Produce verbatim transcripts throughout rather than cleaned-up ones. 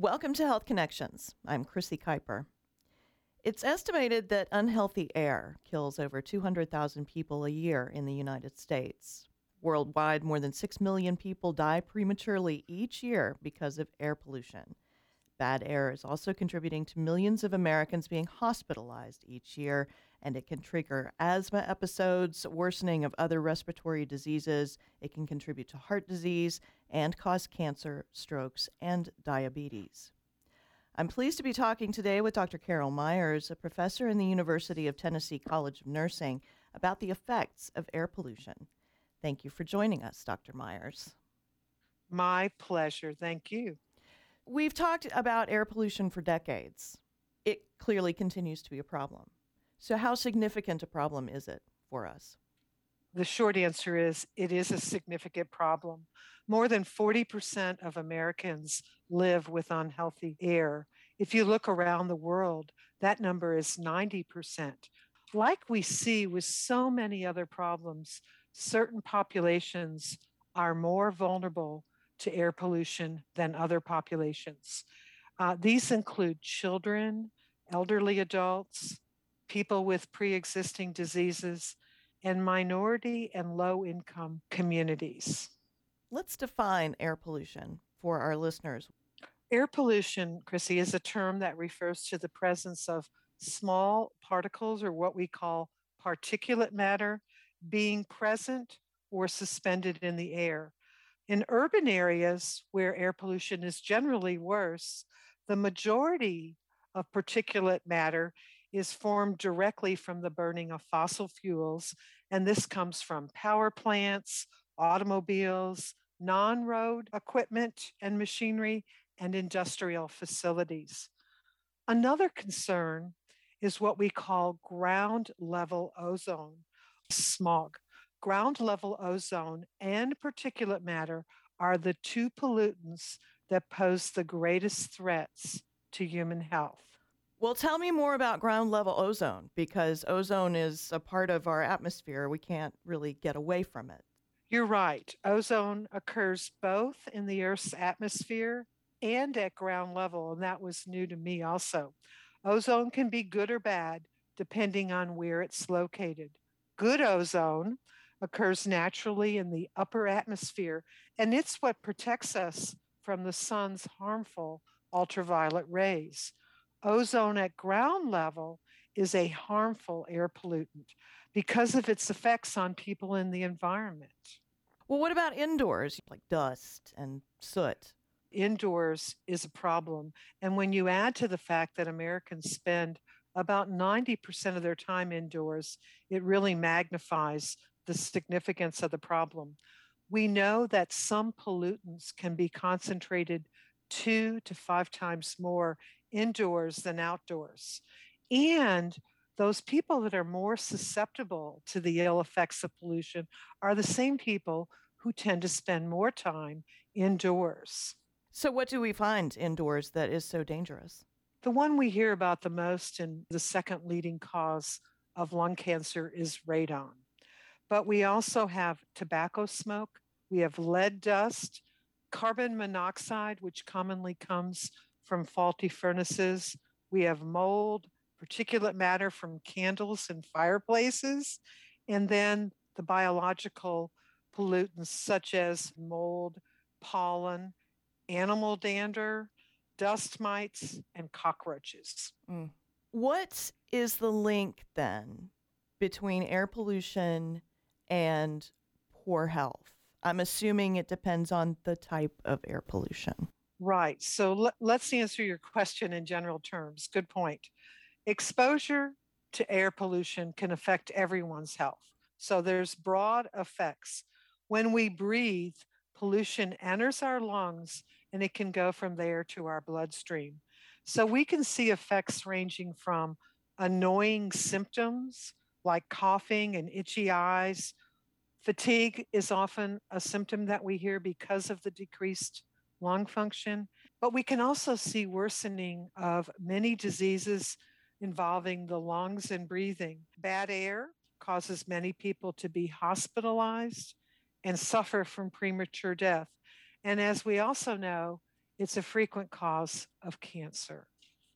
Welcome to Health Connections. I'm Chrissy Kuiper. It's estimated that unhealthy air kills over two hundred thousand people a year in the United States. Worldwide, more than six million people die prematurely each year because of air pollution. Bad air is also contributing to millions of Americans being hospitalized each year, and it can trigger asthma episodes, worsening of other respiratory diseases. It can contribute to heart disease and cause cancer, strokes, and diabetes. I'm pleased to be talking today with Doctor Carol Myers, a professor in the University of Tennessee College of Nursing, about the effects of air pollution. Thank you for joining us, Doctor Myers. My pleasure. Thank you. We've talked about air pollution for decades. It clearly continues to be a problem. So how significant a problem is it for us? The short answer is it is a significant problem. More than forty percent of Americans live with unhealthy air. If you look around the world, that number is ninety percent. Like we see with so many other problems, certain populations are more vulnerable to air pollution than other populations. Uh, these include children, elderly adults, people with pre-existing diseases, and minority and low-income communities. Let's define air pollution for our listeners. Air pollution, Chrissy, is a term that refers to the presence of small particles, or what we call particulate matter, being present or suspended in the air. In urban areas where air pollution is generally worse, the majority of particulate matter is formed directly from the burning of fossil fuels, and this comes from power plants, automobiles, non-road equipment and machinery, and industrial facilities. Another concern is what we call ground level ozone, smog. Ground level ozone and particulate matter are the two pollutants that pose the greatest threats to human health. Well, tell me more about ground level ozone, because ozone is a part of our atmosphere. We can't really get away from it. You're right. Ozone occurs both in the Earth's atmosphere and at ground level, and that was new to me also. Ozone can be good or bad depending on where it's located. Good ozone occurs naturally in the upper atmosphere, and it's what protects us from the sun's harmful ultraviolet rays. Ozone at ground level is a harmful air pollutant because of its effects on people in the environment. Well, what about indoors, like dust and soot? Indoors is a problem. And when you add to the fact that Americans spend about ninety percent of their time indoors, it really magnifies the significance of the problem. We know that some pollutants can be concentrated two to five times more indoors than outdoors. And those people that are more susceptible to the ill effects of pollution are the same people who tend to spend more time indoors. So what do we find indoors that is so dangerous? The one we hear about the most and the second leading cause of lung cancer is radon. But we also have tobacco smoke, we have lead dust, carbon monoxide, which commonly comes from faulty furnaces. We have mold, particulate matter from candles and fireplaces, and then the biological pollutants such as mold, pollen, animal dander, dust mites, and cockroaches. Mm. What is the link then between air pollution and poor health? I'm assuming it depends on the type of air pollution. Right. So let, let's answer your question in general terms. Good point. Exposure to air pollution can affect everyone's health. So there's broad effects. When we breathe, pollution enters our lungs and it can go from there to our bloodstream. So we can see effects ranging from annoying symptoms like coughing and itchy eyes. Fatigue is often a symptom that we hear because of the decreased lung function. But we can also see worsening of many diseases involving the lungs and breathing. Bad air causes many people to be hospitalized and suffer from premature death. And as we also know, It's a frequent cause of cancer.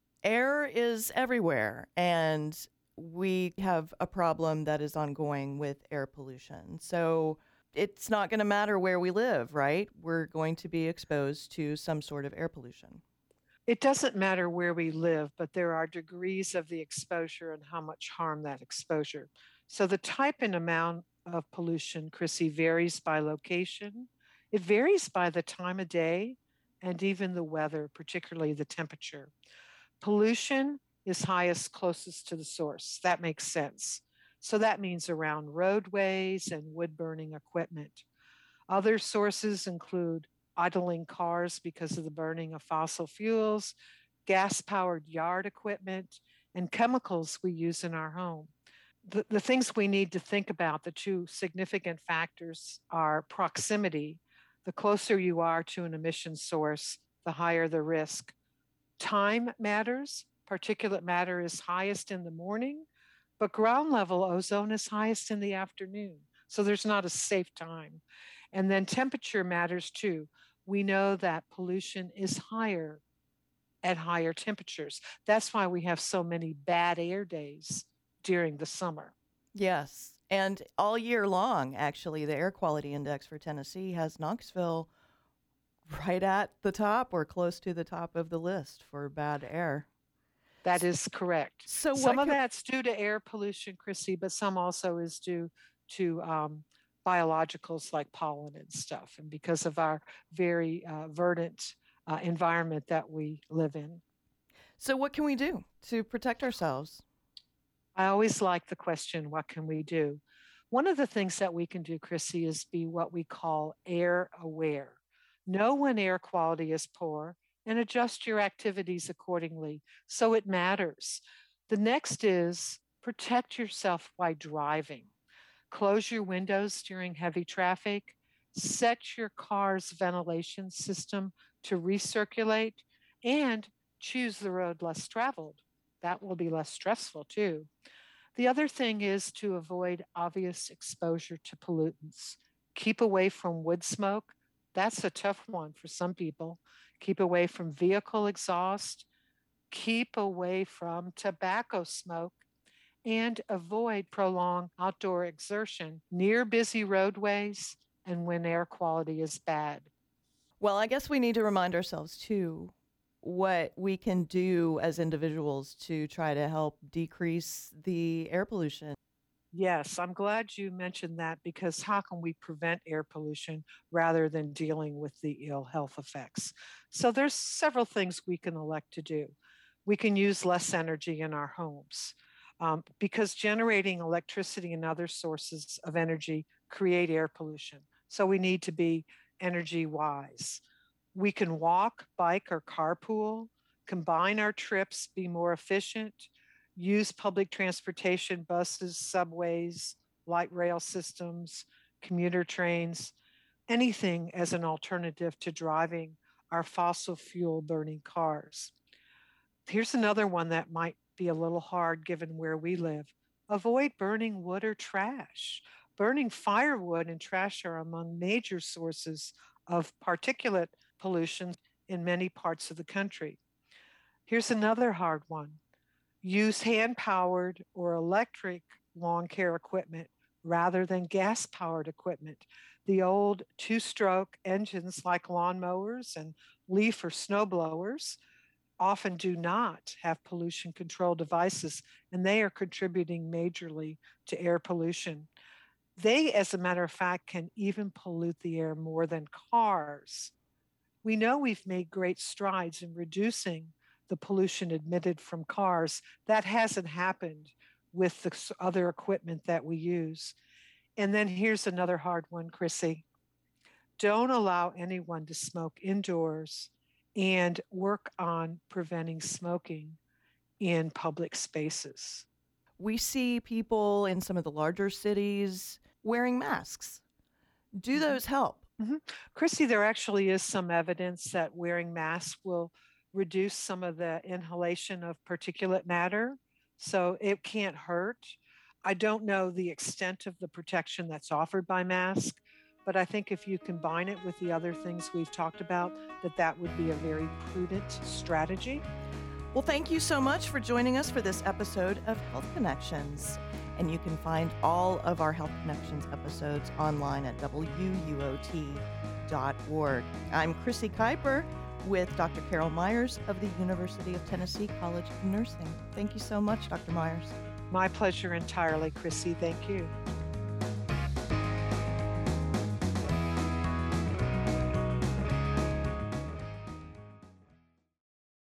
Air is everywhere, and we have a problem that is ongoing with air pollution. So it's not going to matter where we live, right? We're going to be exposed to some sort of air pollution. It doesn't matter where we live, but there are degrees of the exposure and how much harm that exposure. So the type and amount of pollution, Chrissy, varies by location. It varies by the time of day and even the weather, particularly the temperature. Pollution is highest closest to the source. That makes sense. So that means around roadways and wood burning equipment. Other sources include idling cars because of the burning of fossil fuels, gas powered yard equipment, and chemicals we use in our home. The, the things we need to think about, the two significant factors are proximity. The closer you are to an emission source, the higher the risk. Time matters. Particulate matter is highest in the morning, but ground level ozone is highest in the afternoon. So there's not a safe time. And then temperature matters too. We know that pollution is higher at higher temperatures. That's why we have so many bad air days during the summer. Yes. And all year long, actually, the air quality index for Tennessee has Knoxville right at the top or close to the top of the list for bad air. That is correct. So some what of can, that's due to air pollution, Chrissy, but some also is due to um, biologicals like pollen and stuff, and because of our very uh, verdant uh, environment that we live in. so what can we do to protect ourselves? I always like the question, what can we do? One of the things that we can do, Chrissy, is be what we call air aware. Know when air quality is poor and adjust your activities accordingly so it matters. The next is protect yourself while driving. Close your windows during heavy traffic. Set your car's ventilation system to recirculate and choose the road less traveled. That will be less stressful too. The other thing is to avoid obvious exposure to pollutants. Keep away from wood smoke. That's a tough one for some people. Keep away from vehicle exhaust. Keep away from tobacco smoke and avoid prolonged outdoor exertion near busy roadways and when air quality is bad. Well, I guess we need to remind ourselves too what we can do as individuals to try to help decrease the air pollution. Yes, I'm glad you mentioned that because how can we prevent air pollution rather than dealing with the ill health effects? So there's several things we can elect to do. We can use less energy in our homes um, because generating electricity and other sources of energy create air pollution. So we need to be energy wise. We can walk, bike, or carpool, combine our trips, be more efficient, use public transportation, buses, subways, light rail systems, commuter trains, anything as an alternative to driving our fossil fuel burning cars. Here's another one that might be a little hard given where we live. Avoid burning wood or trash. Burning firewood and trash are among major sources of particulate pollution in many parts of the country. Here's another hard one. Use hand powered or electric lawn care equipment rather than gas powered equipment. The old two stroke engines like lawnmowers and leaf or snow blowers often do not have pollution control devices, and they are contributing majorly to air pollution. They, as a matter of fact, can even pollute the air more than cars. We know we've made great strides in reducing the pollution emitted from cars. That hasn't happened with the other equipment that we use. And then here's another hard one, Chrissy. Don't allow anyone to smoke indoors and work on preventing smoking in public spaces. We see people in some of the larger cities wearing masks. Do Mm-hmm. those help? Mm-hmm. Chrissy, there actually is some evidence that wearing masks will reduce some of the inhalation of particulate matter, so it can't hurt. I don't know the extent of the protection that's offered by mask, But I think if you combine it with the other things we've talked about, that that would be a very prudent strategy. Well, thank you so much for joining us for this episode of Health Connections. And you can find all of our Health Connections episodes online at W U O T dot org. I'm Chrissy Kuiper with Doctor Carol Myers of the University of Tennessee College of Nursing. Thank you so much, Doctor Myers. My pleasure entirely, Chrissy. Thank you.